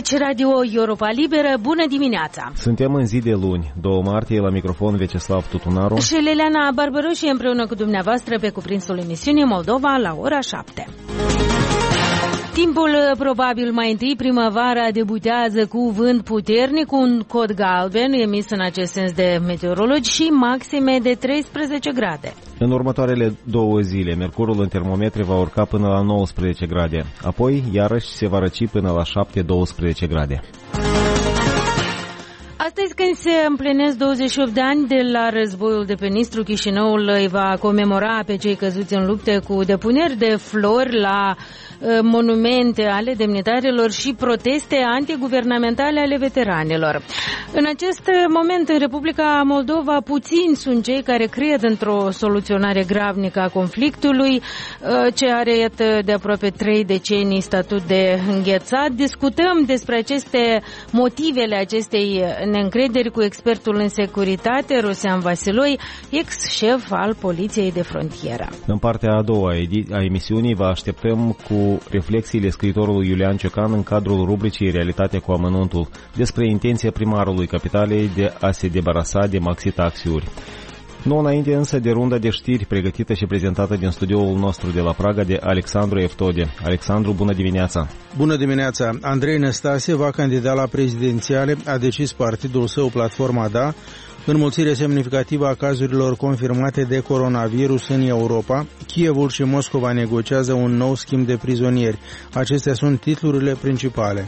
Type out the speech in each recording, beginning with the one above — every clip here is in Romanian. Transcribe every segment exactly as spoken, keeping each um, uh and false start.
Ascultați Radio Europa Liberă, bună dimineața! Suntem în zi de luni, doi martie, la microfon Veceslav Tutunaru și Leleana Barbărușie împreună cu dumneavoastră pe cuprinsul emisiunii Moldova la ora șapte. Timpul probabil mai întâi, primăvara debutează cu vânt puternic, un cod galben emis în acest sens de meteorologi și maxime de treisprezece grade. În următoarele două zile, mercurul în termometre va urca până la nouăsprezece grade, apoi iarăși se va răci până la șapte doisprezece grade. Astăzi, când se împlinesc douăzeci și opt de ani de la războiul de pe Nistru, Chișinăul îi va comemora pe cei căzuți în lupte cu depuneri de flori la monumente ale demnitarilor și proteste antiguvernamentale ale veteranilor. În acest moment, în Republica Moldova, puțini sunt cei care cred într-o soluționare gravnică a conflictului, ce are, iată, de aproape trei decenii statut de înghețat. Discutăm despre aceste motivele acestei neîncrederi cu expertul în securitate, Rusean Vasiloi, ex-șef al Poliției de Frontieră. În partea a doua a emisiunii vă așteptăm cu reflexiile scriitorului Iulian Ciocan în cadrul rubricii Realitatea cu amănuntul despre intenția primarului capitalei de a se debarasa de maxi-taxiuri. Nu înainte însă de runda de știri pregătită și prezentată din studioul nostru de la Praga de Alexandru Eftode. Alexandru, bună dimineața! Bună dimineața! Andrei Năstase va candida la prezidențiale, a decis partidul său Platforma Da, înmulțire semnificativă a cazurilor confirmate de coronavirus în Europa. Kievul și Moscova negociază un nou schimb de prizonieri. Acestea sunt titlurile principale.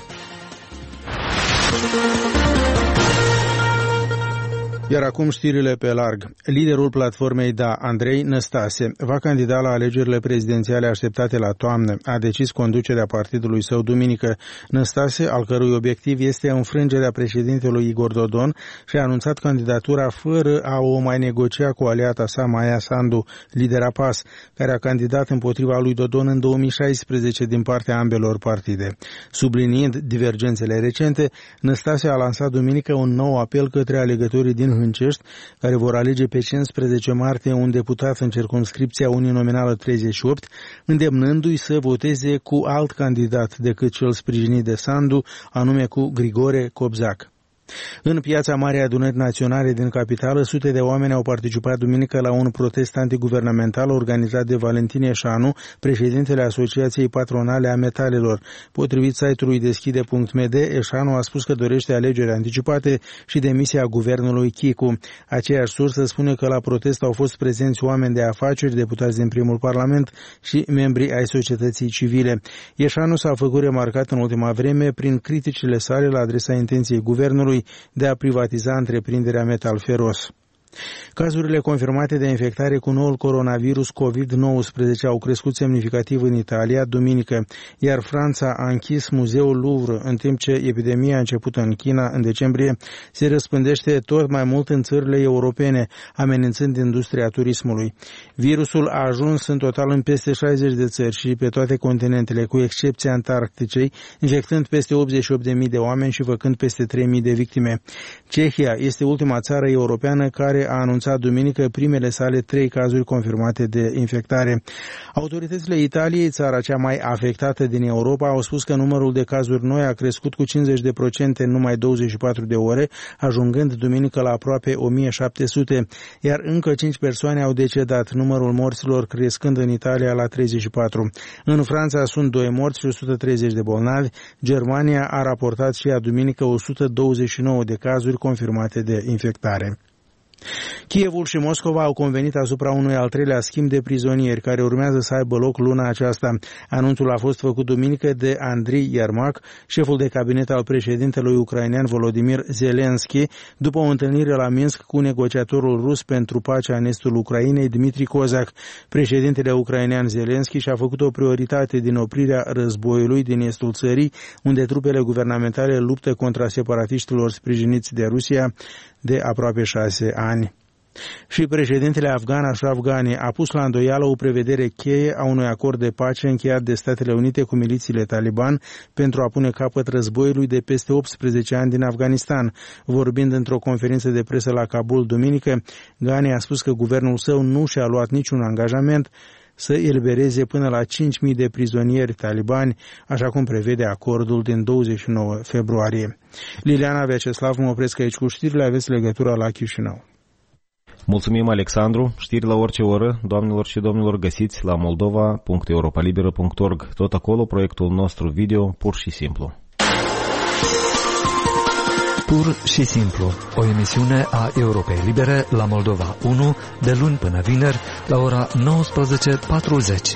Iar acum știrile pe larg. Liderul platformei Da, Andrei Năstase, va candida la alegerile prezidențiale așteptate la toamnă. A decis conducerea partidului său duminică. Năstase, al cărui obiectiv este înfrângerea președintelui Igor Dodon, și-a anunțat candidatura fără a o mai negocia cu aliata sa Maia Sandu, lidera P A S, care a candidat împotriva lui Dodon în două mii șaisprezece din partea ambelor partide. Subliniind divergențele recente, Năstase a lansat duminică un nou apel către alegătorii din Hâncești, care vor alege pe cincisprezece martie un deputat în circumscripția uninominală treizeci și opt, îndemnându-i să voteze cu alt candidat decât cel sprijinit de Sandu, anume cu Grigore Cobzac. În piața Marii Adunări Naționale din capitală, sute de oameni au participat duminică la un protest antiguvernamental organizat de Valentin Eșanu, președintele Asociației Patronale a Metalelor. Potrivit site-ului deschide punct m d, Eșanu a spus că dorește alegeri anticipate și demisia guvernului Chicu. Aceeași sursă spune că la protest au fost prezenți oameni de afaceri, deputați din primul parlament și membri ai societății civile. Eșanu s-a făcut remarcat în ultima vreme prin criticile sale la adresa intenției guvernului de a privatiza întreprinderea Metal Feros. Cazurile confirmate de infectare cu noul coronavirus covid nouăsprezece au crescut semnificativ în Italia duminică, iar Franța a închis muzeul Louvre, în timp ce epidemia începută în China în decembrie se răspândește tot mai mult în țările europene, amenințând industria turismului. Virusul a ajuns în total în peste șaizeci de țări și pe toate continentele, cu excepția Antarcticei, infectând peste optzeci și opt de mii de oameni și făcând peste trei mii de victime. Cehia este ultima țară europeană care a anunțat duminică primele sale trei cazuri confirmate de infectare. Autoritățile Italiei, țara cea mai afectată din Europa, au spus că numărul de cazuri noi a crescut cu cincizeci de la sută în numai douăzeci și patru de ore, ajungând duminică la aproape o mie șapte sute, iar încă cinci persoane au decedat, numărul morților crescând în Italia la treizeci și patru. În Franța sunt doi morți și o sută treizeci de bolnavi. Germania a raportat și ea duminică o sută douăzeci și nouă de cazuri confirmate de infectare. Kievul și Moscova au convenit asupra unui al treilea schimb de prizonieri care urmează să aibă loc luna aceasta. Anunțul a fost făcut duminică de Andriy Yermak, șeful de cabinet al președintelui ucrainean Volodymyr Zelensky, după o întâlnire la Minsk cu negociatorul rus pentru pacea în estul Ucrainei, Dmitri Kozak. Președintele ucrainean Zelensky și-a făcut o prioritate din oprirea războiului din estul țării, unde trupele guvernamentale luptă contra separatiștilor sprijiniți de Rusia de aproape șase ani. Și președintele afgan Ashraf Ghani a pus la îndoială o prevedere cheie a unui acord de pace încheiat de Statele Unite cu milițiile Taliban pentru a pune capăt războiului de peste optsprezece ani din Afganistan. Vorbind într-o conferință de presă la Kabul duminică, Ghani a spus că guvernul său nu și-a luat niciun angajament să elibereze până la cinci mii de prizonieri talibani, așa cum prevede acordul din douăzeci și nouă februarie. Liliana Veceslav, mă opresc aici cu știrile, aveți legătura la Chișinău. Mulțumim, Alexandru. Știri la orice oră, doamnelor și domnilor, găsiți la moldova punct europalibera punct org. Tot acolo proiectul nostru video, pur și simplu. Pur și simplu, o emisiune a Europei Libere la Moldova unu, de luni până vineri, la ora nouăsprezece patruzeci.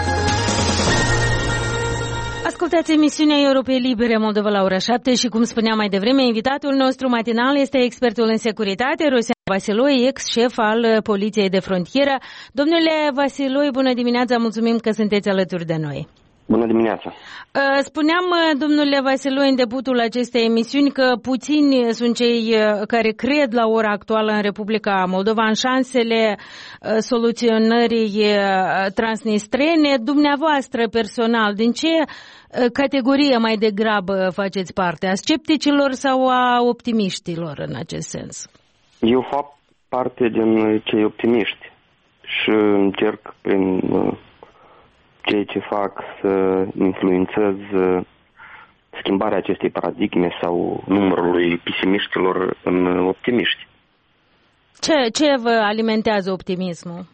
Ascultați emisiunea Europei Libere Moldova la ora șapte și, cum spuneam mai devreme, invitatul nostru matinal este expertul în securitate, Rosean Vasiloi, ex-șef al Poliției de Frontieră. Domnule Vasiloi, bună dimineața, mulțumim că sunteți alături de noi. Bună dimineața! Spuneam, domnule Vasiloi, în debutul acestei emisiuni că puțini sunt cei care cred la ora actuală în Republica Moldova în șansele soluționării transnistrene. Dumneavoastră, personal, din ce categorie mai degrabă faceți parte? A scepticilor sau a optimiștilor în acest sens? Eu fac parte din cei optimiști și încerc prin ceea ce fac să influențez schimbarea acestei paradigme sau numărului pesimiștilor în optimiști. Ce, ce vă alimentează optimismul?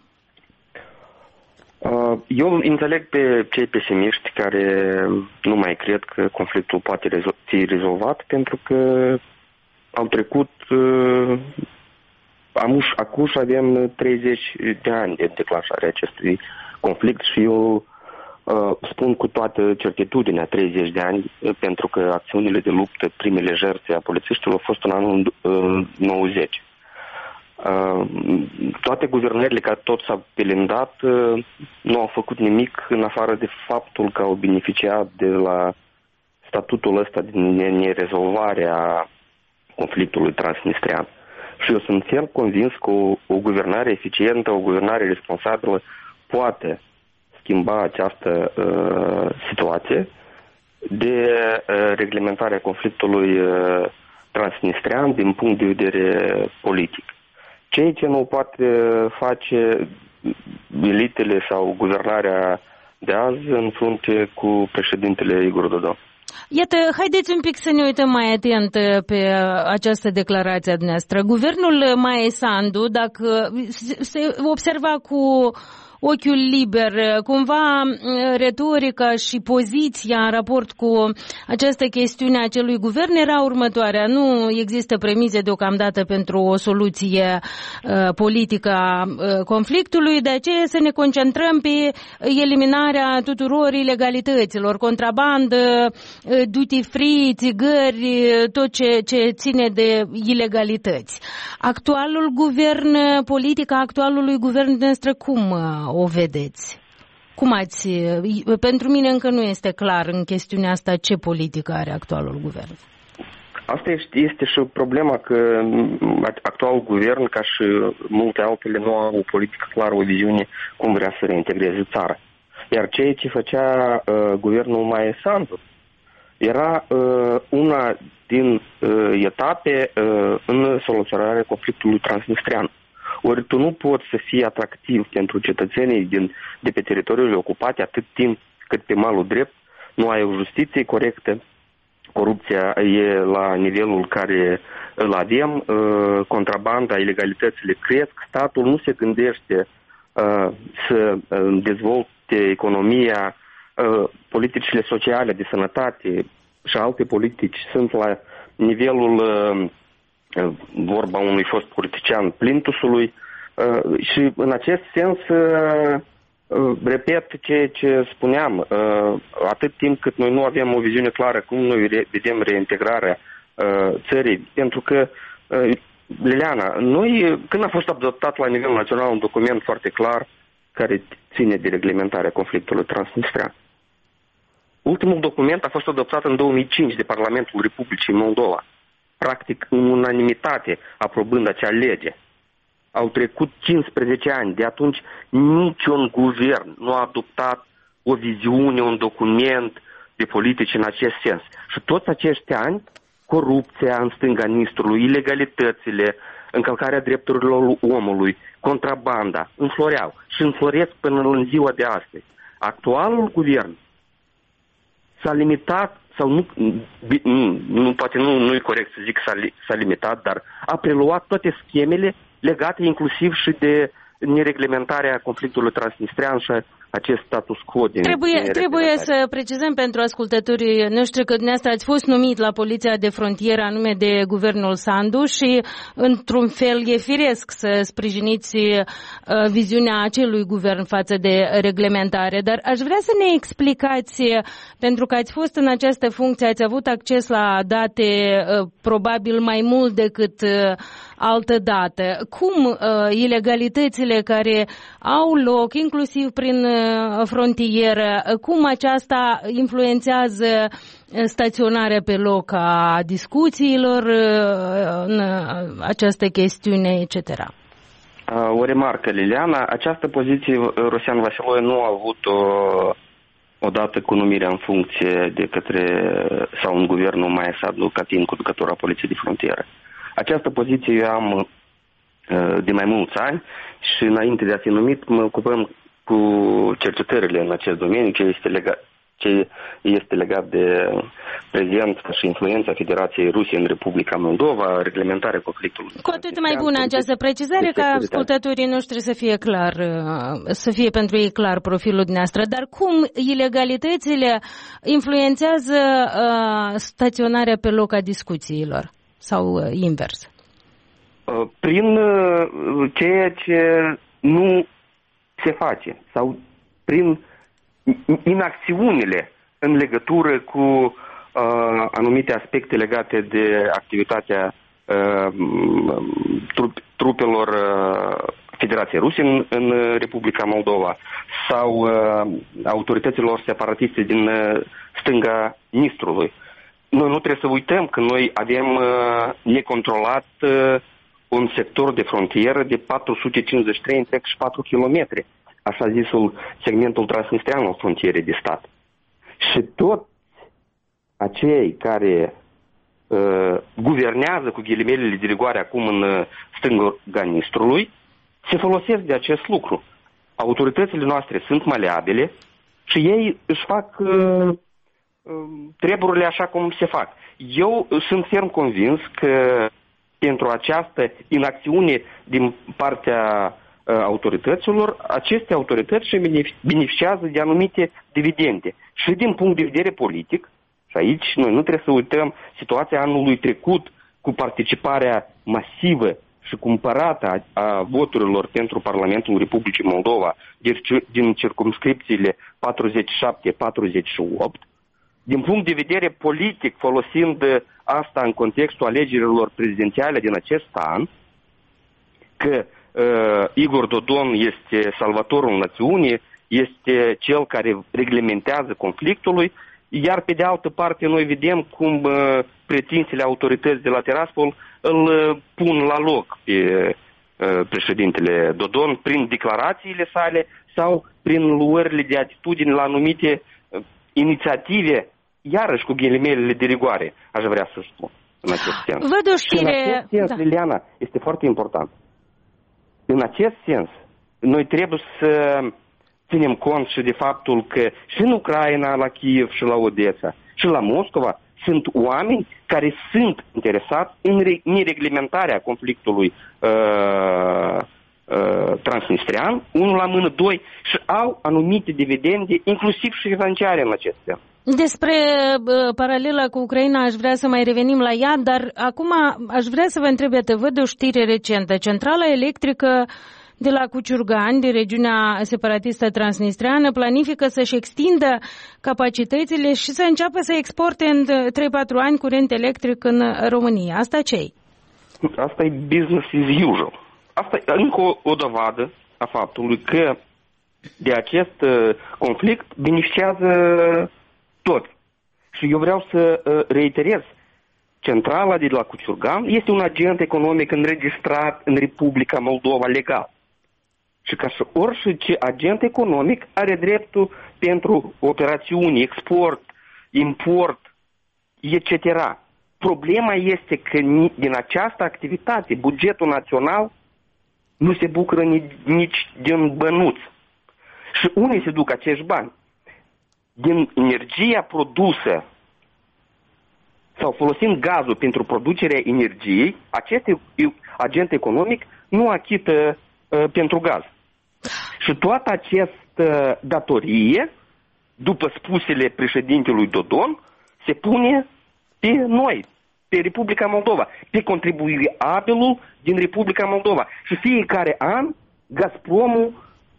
Eu înțeleg pe cei pesimiști care nu mai cred că conflictul poate fi rezolvat pentru că au trecut, acum avem treizeci de ani de declanșare acestui conflict și eu Uh, spun cu toată certitudinea treizeci de ani, pentru că acțiunile de luptă, primele jertfe a polițiștilor au fost în anul uh, nouăzeci. Uh, toate guvernările care tot s-au pelindat uh, nu au făcut nimic în afară de faptul că au beneficiat de la statutul ăsta de nerezolvare a conflictului transnistrian. Și eu sunt ferm convins că o, o guvernare eficientă, o guvernare responsabilă poate schimba această uh, situație de uh, reglementare a conflictului uh, transnistrian din punct de vedere politic. Ceea ce nu poate face elitele sau guvernarea de azi în frunte cu președintele Igor Dodon. Iată, haideți un pic să ne uităm mai atent pe această declarație a dumneavoastră. Guvernul Maia Sandu, dacă se observa cu ochiul liber, cumva retorica și poziția în raport cu această chestiune a acelui guvern era următoarea. Nu există premize deocamdată pentru o soluție uh, politică a uh, conflictului, de aceea să ne concentrăm pe eliminarea tuturor ilegalităților, contrabandă, uh, duty free, țigări, tot ce, ce ține de ilegalități. Actualul guvern, politica actualului guvern noastră, cum o vedeți? Cum ați... Pentru mine încă nu este clar în chestiunea asta ce politică are actualul guvern. Asta este și problema că actualul guvern, ca și multe altele, nu au o politică clară, o viziune cum vrea să reintegreze țara. Iar ceea ce făcea uh, guvernul Maia Sandu era uh, una din uh, etape uh, în soluționarea conflictului transnistrian. Ori tu nu poți să fii atractiv pentru cetățenii din, de pe teritoriile ocupate atât timp cât pe malul drept nu ai o justiție corectă, corupția e la nivelul care îl avem, contrabanda, ilegalitățile cresc, statul nu se gândește să dezvolte economia, politicile sociale de sănătate și alte politici sunt la nivelul, vorba unui fost politician, plintusului și în acest sens repet ceea ce spuneam, atât timp cât noi nu avem o viziune clară cum noi vedem reintegrarea țării, pentru că, Liliana, noi, când a fost adoptat la nivel național un document foarte clar care ține de reglementarea conflictului transnistrian? Ultimul document a fost adoptat în două mii cinci de Parlamentul Republicii Moldova, practic în unanimitate aprobând acea lege. Au trecut cincisprezece ani, de atunci niciun guvern nu a adoptat o viziune, un document de politici în acest sens. Și toți acești ani, corupția în stânga Nistrului, ilegalitățile, încălcarea drepturilor omului, contrabanda, înfloreau și înfloresc până în ziua de astăzi. Actualul guvern s-a limitat, sau nu, nu, nu poate nu, nu e corect să zic că s-a, s-a limitat, dar a preluat toate schemele legate inclusiv și de nereglementarea conflictului transnistrean și acest status quo. Din, trebuie, din trebuie să precizăm pentru ascultătorii noștri că dumneavoastră ați fost numit la Poliția de Frontieră anume de Guvernul Sandu și într-un fel e firesc să sprijiniți uh, viziunea acelui guvern față de reglementare. Dar aș vrea să ne explicați, pentru că ați fost în această funcție, ați avut acces la date uh, probabil mai mult decât uh, altă dată. Cum uh, ilegalitățile care au loc, inclusiv prin uh, frontieră, cum aceasta influențează staționarea pe loc a discuțiilor uh, în această chestiune, et cetera? O remarcă, Liliana, această poziție Rusean Vasiloie nu a avut o, odată cu numirea în funcție de către, sau în guvernul Maia Sadlu Catin, conducătorul Poliției de Frontieră. Această poziție eu am de mai mulți ani și înainte de a fi numit mă ocupăm cu cercetările în acest domeniu, ce este legat, ce este legat de prezența și influența Federației Rusiei în Republica Moldova, reglementarea conflictului. Cu atât mai bună această precizare ca ascultătorii noștri să fie clar, să fie pentru ei clar profilul dumneavoastră. Dar cum ilegalitățile influențează uh, staționarea pe loc a discuțiilor sau uh, invers? Prin ceea ce nu se face sau prin inacțiunile în legătură cu uh, anumite aspecte legate de activitatea uh, trup, trupelor uh, Federației Rusiei în, în Republica Moldova sau uh, autorităților separatiste din uh, stânga Nistrului. Noi nu trebuie să uităm că noi avem uh, necontrolat uh, un sector de frontieră de patru sute cincizeci și trei întreg și patru kilometri, așa zisul segmentul transnistrean al frontierei de stat. Și toți acei care uh, guvernează cu ghilimelele de rigoare acum în uh, stânga Nistrului se folosesc de acest lucru. Autoritățile noastre sunt maleabile și ei își fac uh, uh, treburile așa cum se fac. Eu sunt ferm convins că pentru această inacțiune din partea uh, autorităților, aceste autorități și beneficiază de anumite dividende. Și din punct de vedere politic, și aici noi nu trebuie să uităm situația anului trecut cu participarea masivă și cumpărată a, a voturilor pentru Parlamentul Republicii Moldova deci, din circumscripțiile patruzeci și șapte patruzeci și opt, din punct de vedere politic, folosind asta în contextul alegerilor prezidențiale din acest an, că uh, Igor Dodon este salvatorul națiunii, este cel care reglementează conflictului, iar pe de altă parte noi vedem cum uh, pretinsele autorități de la Tiraspol îl uh, pun la loc pe uh, președintele Dodon prin declarațiile sale sau prin luările de atitudini la anumite uh, inițiative, iarăși cu ghilimelele de rigoare, aș vrea să spun, în acest sens. Văd o știre... Și în acest sens, da. Liliana, este foarte important. În acest sens, noi trebuie să ținem cont și de faptul că și în Ucraina, la Kiev și la Odessa, și la Moscova, sunt oameni care sunt interesați în nereglementarea conflictului uh, uh, transnistrean, unul la mână, doi, și au anumite dividende, inclusiv și financiare în acest sens. Despre uh, paralela cu Ucraina aș vrea să mai revenim la ea, dar acum aș vrea să vă întreb, iată, văd o știre recentă. Centrala electrică de la Cuciurgani, de regiunea separatistă transnistreană, planifică să-și extindă capacitățile și să înceapă să exporte în trei patru ani curent electric în România. Asta ce-i? Asta e business as usual. Asta e încă o, o dovadă a faptului că de acest uh, conflict beneficiază toți. Și eu vreau să uh, reiterez, centrala de la Cuciurgan este un agent economic înregistrat în Republica Moldova legal. Și ca și orice agent economic are dreptul pentru operațiuni, export, import, et cetera. Problema este că din această activitate bugetul național nu se bucură nici din bănuți. Și unde se duc acești bani? Din energia produsă sau folosind gazul pentru producerea energiei, acest agent economic nu achită uh, pentru gaz. Și toată această datorie, după spusele președintelui Dodon, se pune pe noi, pe Republica Moldova, pe contribuabilul din Republica Moldova. Și fiecare an Gazpromul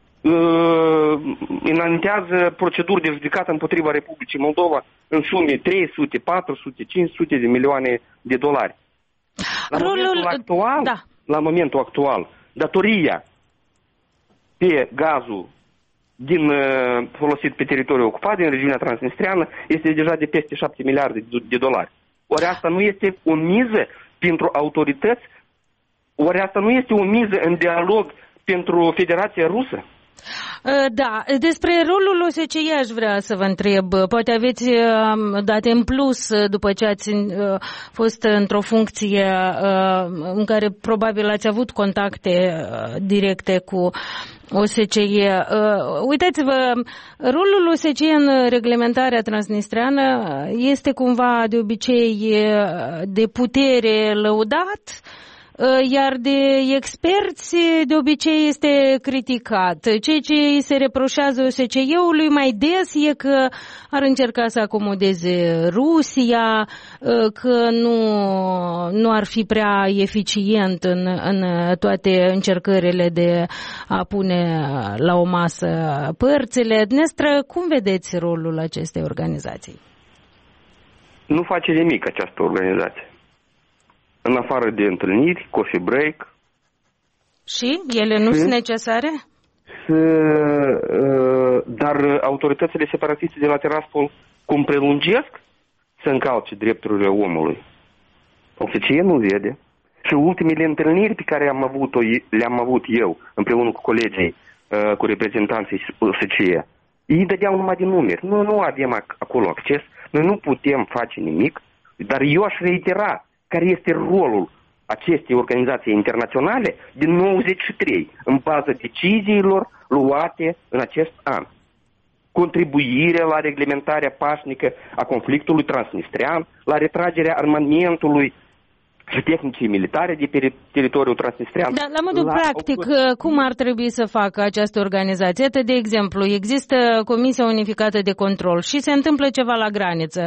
uh, înaintează proceduri de judecată împotriva Republicii Moldova în sume trei sute, patru sute, cinci sute de milioane de dolari. La Rolul... momentul actual, da. la momentul actual, datoria pe gazul din uh, folosit pe teritoriul ocupat din regiunea transnistreană este deja de peste șapte miliarde de dolari. Ori asta nu este o miză pentru autorități? Ori asta nu este o miză în dialog pentru Federația Rusă? Da, despre rolul O S C E aș vrea să vă întreb. Poate aveți date în plus după ce ați fost într-o funcție în care probabil ați avut contacte directe cu O S C E. Uitați-vă, rolul O S C E în reglementarea transnistreană este cumva de obicei de putere lăudat, iar de experți de obicei este criticat. Ceea ce îi se reproșează O S C E-ului mai des e că ar încerca să acomodeze Rusia, că nu, nu ar fi prea eficient în, în toate încercările de a pune la o masă părțile. Dumneavoastră, cum vedeți rolul acestei organizații? Nu face nimic această organizație. În afară de întâlniri, coffee break. Și? Ele nu și, sunt necesare? Să, dar autoritățile separatiste de la Tiraspol cum prelungesc să încalce drepturile omului. O S C E nu vede. Și ultimele întâlniri pe care am avut-o, le-am avut eu împreună cu colegii, cu reprezentanții O S C E, ei dădeau numai din numeri. Noi nu avem acolo acces, noi nu putem face nimic, dar eu aș reitera care este rolul acestei organizații internaționale din nouăzeci și trei, în baza deciziilor luate în acest an. Contribuirea la reglementarea pașnică a conflictului transnistrean, la retragerea armamentului și tehnicii militare de pe teritoriul transnistrean. Dar la modul la practic, o... cum ar trebui să facă această organizație? Iată, de exemplu, există Comisia Unificată de Control și se întâmplă ceva la graniță.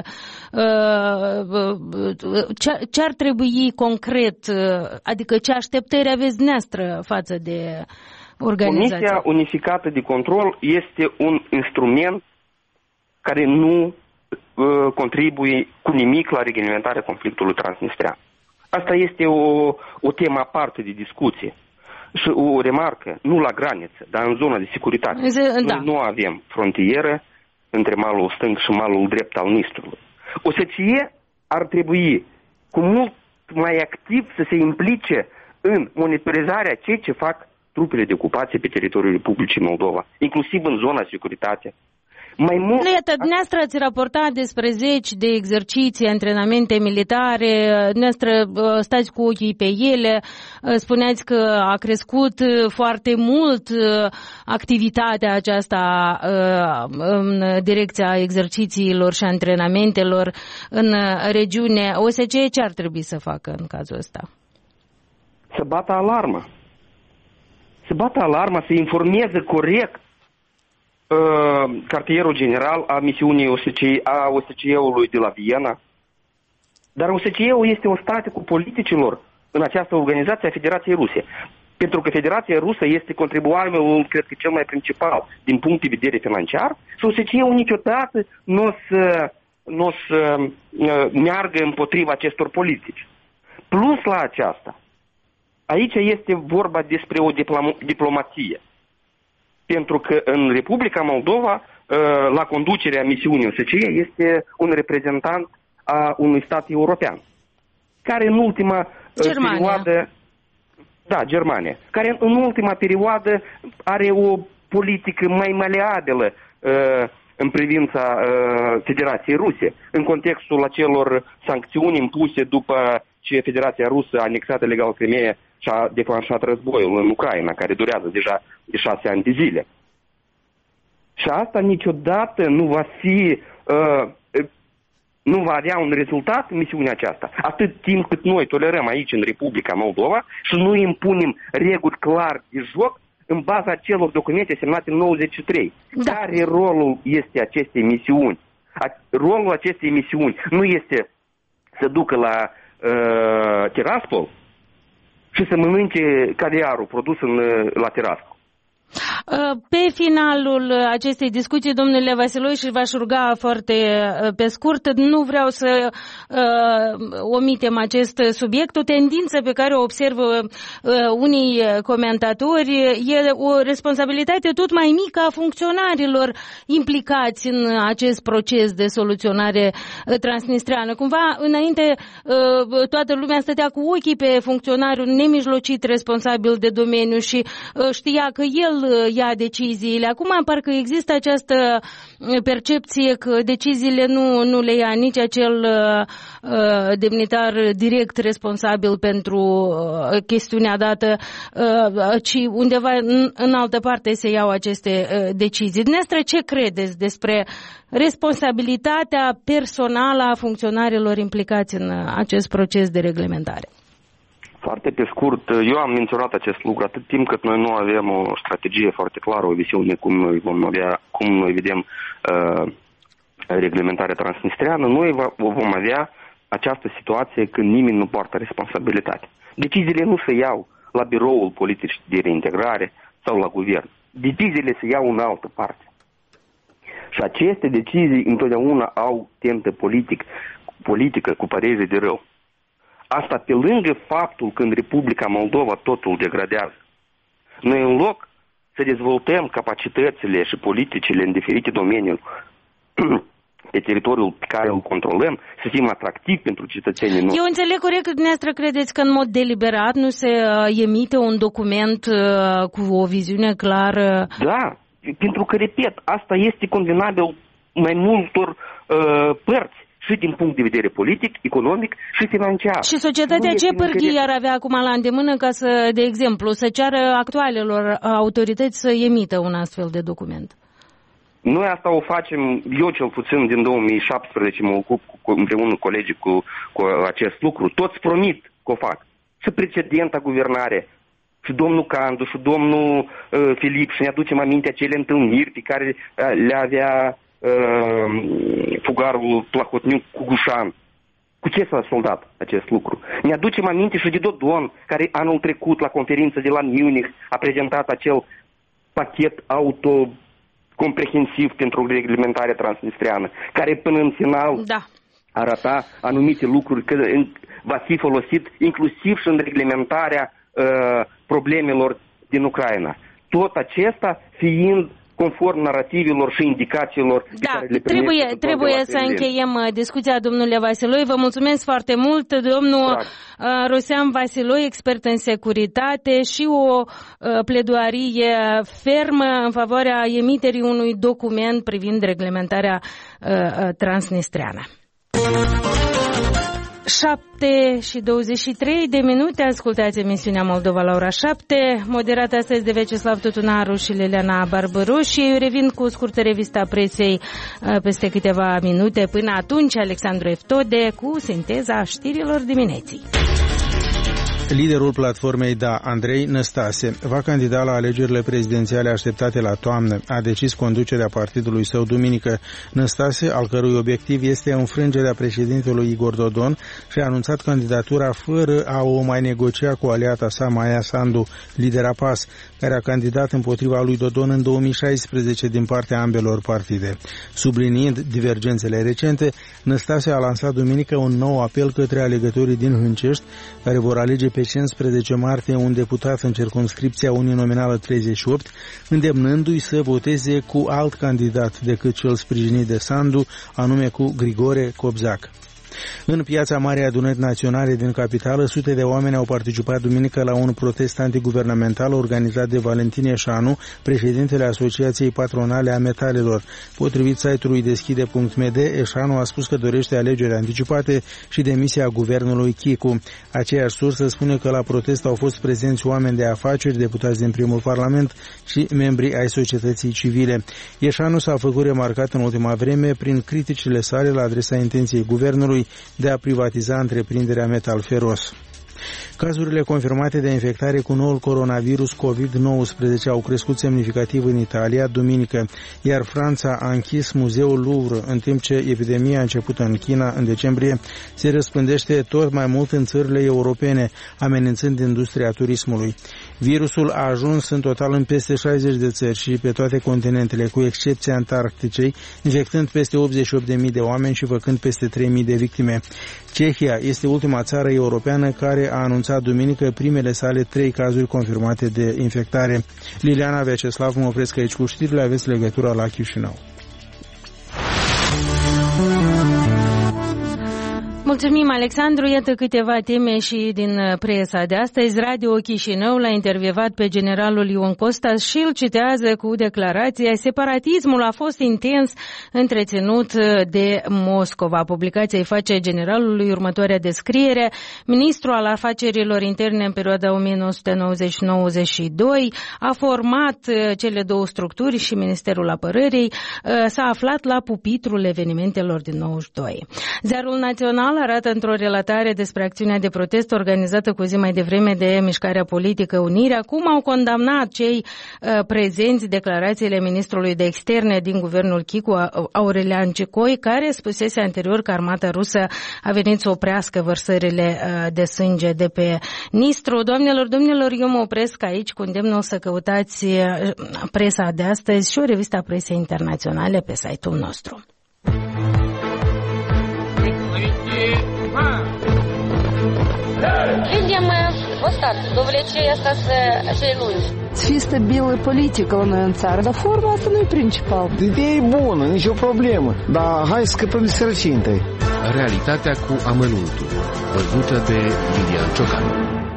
Ce ar trebui concret, adică ce așteptări aveți dumneavoastră față de organizație? Comisia Unificată de Control este un instrument care nu contribuie cu nimic la reglementarea conflictului transnistrean. Asta este o, o temă aparte de discuție. Și o remarcă, nu la graniță, dar în zona de securitate. Da. Noi nu avem frontieră între malul stâng și malul drept al Nistrului. O S C E ar trebui cu mult mai activ să se implice în monitorizarea ceea ce fac trupele de ocupație pe teritoriul Republicii Moldova, inclusiv în zona securitate. Mai mult... Nu, iată, dumneavoastră ați raportat despre zeci de exerciții, antrenamente militare, dumneavoastră stați cu ochii pe ele, spuneați că a crescut foarte mult activitatea aceasta în direcția exercițiilor și antrenamentelor în regiune. O S C E ce ar trebui să facă în cazul ăsta? Să bată alarmă. Să bată alarmă, să informeze corect Uh, cartierul general a misiunii O S C E, a O S C E-ului de la Viena. Dar O S C E-ul este un stat cu politicilor în această organizație a Federației Ruse. Pentru că Federația Rusă este contribuabilul, cred că cel mai principal din punct de vedere financiar, și O S C E-ul niciodată nu o să, n-o să uh, meargă împotriva acestor politici. Plus la aceasta, aici este vorba despre o diplom- diplomație. Pentru că în Republica Moldova, la conducerea misiunii O S C E, este un reprezentant a unui stat european, care în ultima Germania. perioadă, da, Germania, care în ultima perioadă are o politică mai maleabilă în privința uh, Federației Ruse, în contextul acelor sancțiuni impuse după ce Federația Rusă a anexat ilegal Crimeea și a declanșat războiul în Ucraina, care durează deja de șase ani de zile. Și asta niciodată nu va fi, uh, nu va avea un rezultat în misiunea aceasta. Atât timp cât noi tolerăm aici în Republica Moldova și nu impunem reguli clar de joc în baza celor documente semnate în nouăzeci și trei. Da. Care rolul este acestei misiuni? Rolul acestei misiuni nu este să ducă la uh, Tiraspol și să mănânce caviarul produs în, la Tiraspol. Pe finalul acestei discuții, domnule Vasiloi, și v-aș ruga foarte pe scurt, nu vreau să uh, omitem acest subiect. O tendință pe care o observă uh, unii comentatori e o responsabilitate tot mai mică a funcționarilor implicați în acest proces de soluționare transnistreană. Cumva, înainte, uh, toată lumea stătea cu ochii pe funcționarul nemijlocit responsabil de domeniu și uh, știa că el ia deciziile. Acum parcă există această percepție că deciziile nu, nu le ia nici acel uh, demnitar direct responsabil pentru uh, chestiunea dată, uh, ci undeva în, în altă parte se iau aceste uh, decizii. Dumneavoastră, ce credeți despre responsabilitatea personală a funcționarilor implicați în acest proces de reglementare? Foarte pe scurt, eu am menționat acest lucru atât timp cât noi nu avem o strategie foarte clară, o visiune cum noi vom avea, cum noi vedem uh, reglementarea transnistreană, noi va, vom avea această situație când nimeni nu poartă responsabilitate. Deciziile nu se iau la biroul politic de reintegrare sau la guvern. Deciziile se iau în altă parte. Și aceste decizii întotdeauna au tentă politic, politică cu părere de rău. Asta pe lângă faptul că în Republica Moldova totul degradează. Noi în loc să dezvoltăm capacitățile și politicile în diferite domenii pe teritoriul pe care îl controlăm, să fim atractivi pentru cetățenii noștri. Eu înțeleg corect că dumneavoastră credeți că în mod deliberat nu se uh, emite un document uh, cu o viziune clară? Da, pentru că, repet, asta este convenabil mai multor uh, părți. Și din punct de vedere politic, economic și financiar. Și societatea ce pârghii ar avea acum la îndemână ca să, de exemplu, să ceară actualelor autorități să emită un astfel de document? Noi asta o facem, eu cel puțin din două mii șaptesprezece mă ocup cu, împreună cu colegii cu, cu acest lucru. Toți promit că o fac. Și precedenta guvernare, și domnul Candu, și domnul uh, Filip, și ne aducem aminte acele întâlniri pe care uh, le avea fugarul Plahotniuc cu Gușan. Cu ce s-a soldat acest lucru? Ne aducem aminte și de Dodon, care anul trecut la conferința de la Munich a prezentat acel pachet autocomprehensiv pentru reglementarea transnistreană, care până în final da. arăta anumite lucruri că va fi folosit inclusiv și în reglementarea uh, problemelor din Ucraina. Tot acesta fiind conform narativilor și indicațiilor da, pe care le trebuie, trebuie să încheiem discuția, domnule Vasiloi. Vă mulțumesc foarte mult, domnul Drag. Rosean Vasiloi, expert în securitate, și o pledoarie fermă în favoarea emiterii unui document privind reglementarea transnistreană. șapte și douăzeci și trei de minute, ascultați emisiunea Moldova la ora șapte, moderată astăzi de Veceslav Tutunaru și Liliana Barbaru, și eu revin cu o scurtă revistă a presei peste câteva minute. Până atunci, Alexandru Eftode cu sinteza știrilor dimineții. Liderul platformei Da, Andrei Năstase, va candida la alegerile prezidențiale așteptate la toamnă, a decis conducerea partidului său duminică. Năstase, al cărui obiectiv este înfrângerea președintelui Igor Dodon, și-a anunțat candidatura fără a o mai negocia cu aliata sa Maia Sandu, lidera P A S, care a candidat împotriva lui Dodon în două mii șaisprezece din partea ambelor partide. Subliniind divergențele recente, Năstase a lansat duminică un nou apel către alegătorii din Hâncești, care vor alege pe cincisprezece martie un deputat în circumscripția uninominală treizeci și opt, îndemnându-i să voteze cu alt candidat decât cel sprijinit de Sandu, anume cu Grigore Cobzac. În Piața Marii Adunări Naționale din capitală, sute de oameni au participat duminică la un protest antiguvernamental organizat de Valentin Eșanu, președintele Asociației Patronale a Metalelor. Potrivit site-ului deschide punct m d, Eșanu a spus că dorește alegeri anticipate și demisia guvernului Chicu. Aceeași sursă spune că la protest au fost prezenți oameni de afaceri, deputați din primul parlament și membri ai societății civile. Eșanu s-a făcut remarcat în ultima vreme prin criticile sale la adresa intenției guvernului de a privatiza întreprinderea Metal Feros. Cazurile confirmate de infectare cu noul coronavirus covid nouăsprezece au crescut semnificativ în Italia duminică, iar Franța a închis muzeul Louvre, în timp ce epidemia începută în China în decembrie se răspândește tot mai mult în țările europene, amenințând industria turismului. Virusul a ajuns în total în peste șaizeci de țări și pe toate continentele, cu excepția Antarcticei, infectând peste optzeci și opt de mii de oameni și făcând peste trei mii de victime. Cehia este ultima țară europeană care a anunțat duminică primele sale trei cazuri confirmate de infectare. Liliana Veceslav, mă opresc aici cu știrile, aveți legătura la Chișinău. Mulțumim, Alexandru. Iată câteva teme și din presa de astăzi. Radio Chișinău l-a intervievat pe generalul Ion Costas și îl citează cu declarația: separatismul a fost intens întreținut de Moscova. Publicația îi face generalului următoarea descriere: ministrul al afacerilor interne în perioada o mie nouă sute nouăzeci - nouăzeci și doi a format cele două structuri și Ministerul Apărării s-a aflat la pupitrul evenimentelor din nouăzeci și doi. Ziarul Național arată într-o relatare despre acțiunea de protest organizată cu zi mai devreme de Mișcarea Politică Unirea cum au condamnat cei uh, prezenți declarațiile ministrului de externe din guvernul Chicu, Aurelian Cicoi, care spusese anterior că armata rusă a venit să oprească vărsările uh, de sânge de pe Nistru. Doamnelor, domnilor, eu mă opresc aici cu îndemnul să căutați uh, presa de astăzi și o revistă a presei internaționale pe site-ul nostru. Видим мы остатки, довлечение остаться acei lungi. Fii stabilă politică la noi în țară, dar forma asta nu e principal. Ideea e bună, nicio problemă, dar hai să scăpăm de sărăcie întâi. Realitatea cu amănuntul, văzută de Lilian Ciocan.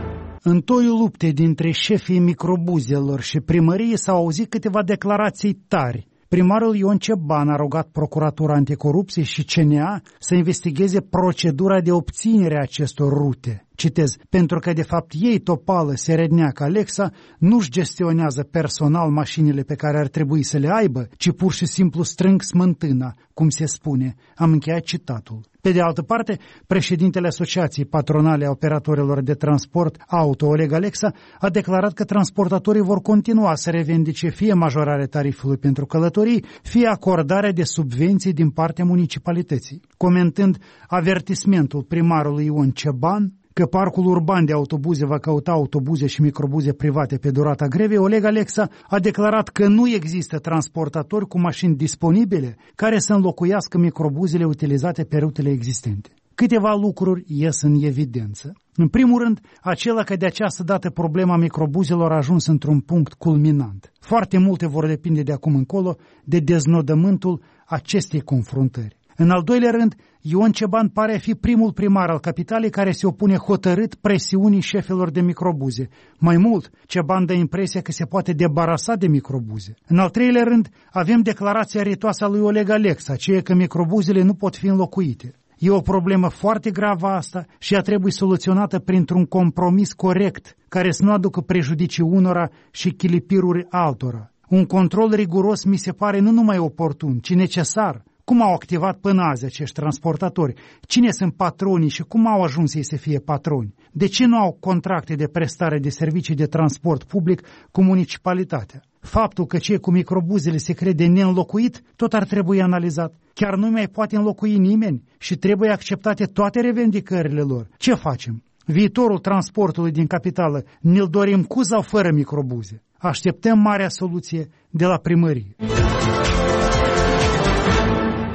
În toiul luptei dintre șefii microbuzelor și primărie s-au auzit câteva declarații tari. Primarul Ion Ceban a rugat Procuratura Anticorupție și C N A să investigheze procedura de obținere a acestor rute. Citez: pentru că de fapt ei, Topală, Seredneac, Alexa, nu-și gestionează personal mașinile pe care ar trebui să le aibă, ci pur și simplu strâng smântâna, cum se spune. Am încheiat citatul. Pe de altă parte, președintele Asociației Patronale a Operatorilor de Transport Auto, Oleg Alexa, a declarat că transportatorii vor continua să revendice fie majorarea tarifului pentru călătorii, fie acordarea de subvenții din partea municipalității. Comentând avertismentul primarului Ion Ceban că parcul urban de autobuze va căuta autobuze și microbuze private pe durata grevei, Oleg Alexa a declarat că nu există transportatori cu mașini disponibile care să înlocuiască microbuzele utilizate pe rutele existente. Câteva lucruri ies în evidență. În primul rând, acela că de această dată problema microbuzelor a ajuns într-un punct culminant. Foarte multe vor depinde de acum încolo de deznodământul acestei confruntări. În al doilea rând, Ion Ceban pare a fi primul primar al capitalei care se opune hotărât presiunii șefilor de microbuze. Mai mult, Ceban dă impresia că se poate debarasa de microbuze. În al treilea rând, avem declarația ritoasă a lui Oleg Alexa, aceea că microbuzele nu pot fi înlocuite. E o problemă foarte gravă asta și ea trebuie soluționată printr-un compromis corect, care să nu aducă prejudicii unora și chilipiruri altora. Un control riguros mi se pare nu numai oportun, ci necesar. Cum au activat până azi acești transportatori? Cine sunt patronii și cum au ajuns ei să fie patroni? De ce nu au contracte de prestare de servicii de transport public cu municipalitatea? Faptul că cei cu microbuzele se crede neînlocuit, tot ar trebui analizat. Chiar nu mai poate înlocui nimeni și trebuie acceptate toate revendicările lor. Ce facem? Viitorul transportului din capitală ne-l dorim cu sau fără microbuze? Așteptăm marea soluție de la primărie.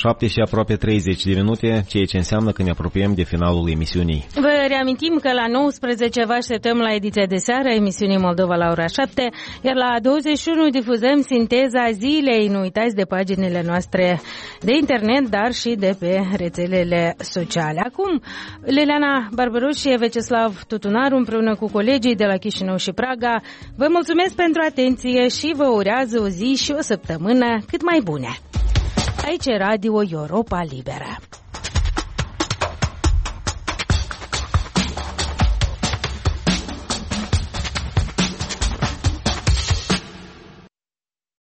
șapte și aproape treizeci de minute, ceea ce înseamnă că ne apropiem de finalul emisiunii. Vă reamintim că la nouăsprezece vă așteptăm la ediția de seară a emisiunii Moldova la ora șapte, iar la douăzeci și unu difuzăm sinteza zilei. Nu uitați de paginile noastre de internet, dar și de pe rețelele sociale. Acum, Leleana Barbaros și Veceslav Tutunaru împreună cu colegii de la Chișinău și Praga vă mulțumesc pentru atenție și vă urează o zi și o săptămână cât mai bune. Aici e Radio Europa Liberă.